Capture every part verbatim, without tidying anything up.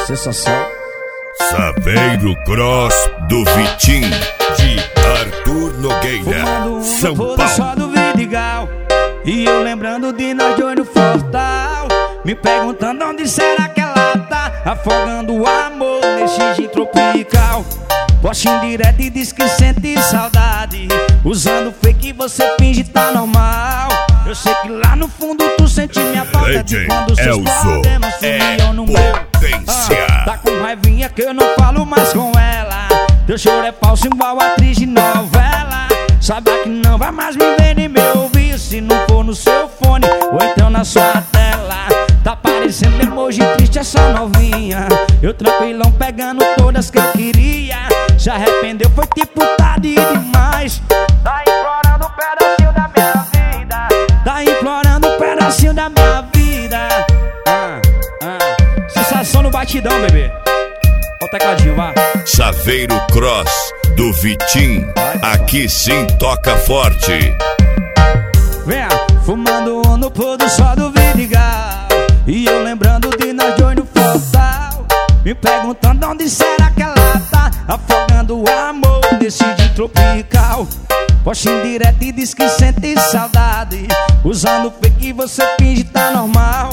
Sensação. Saveiro Cross do Vitinho, de Arthur Nogueira, Fumando São no Paulo. Só do Vidigal, e eu lembrando de nós dois no Fortal, me perguntando onde será que ela tá, afogando o amor nesse gin tropical. Posta em direto e diz que sente saudade, usando fake você finge tá normal. Eu sei que lá no fundo tu sente minha falta de quando seus problemas sumiam no meu. Ah, tá com raivinha que eu não falo mais com ela. Teu choro é falso igual atriz de novela. Sabe que não vai mais me ver nem me ouvir, se não for no seu fone ou então na sua tela. Tá parecendo emoji triste essa novinha, eu tranquilão pegando todas que eu queria. Se arrependeu, foi tipo tarde demais. Tá implorando um pedacinho da minha vida, tá implorando um pedacinho da minha vida. Ah, ah. Sensação no batidão, bebê. Ó o tecladinho, vá. Saveiro Cross do Vitinho, aqui sim toca forte. Venha, fumando no pôr do sol do Vidigal, e eu lembrando de nós dois no Fortal, me perguntando onde será que ela tá, afogando o amor nesse gin tropical. Posta em direto e diz que sente saudade, usando fake você finge tá normal.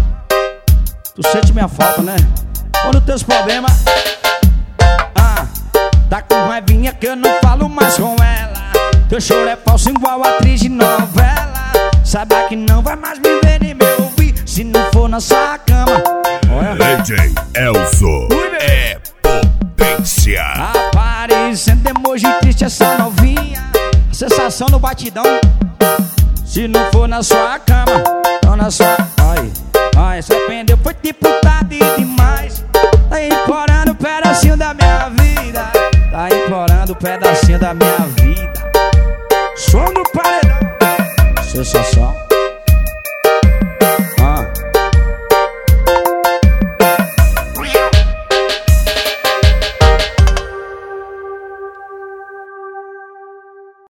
Tu sente minha falta, né? Quando teus problemas, ah, tá com raivinha que eu não falo mais com ela. Teu choro é falso igual atriz de novela. Sabe que não vai mais me ver nem me ouvir, se não for na sua cama. Olha. D J Elzo é potência. Aparecendo emoji triste essa novinha, a sensação no batidão. Se não for na sua cama, não na sua. Ai, ai, se arrependeu, foi tipo tarde demais. Tá implorando um pedacinho da minha vida, tá implorando um pedacinho da minha vida. Som no paredão. Sensação.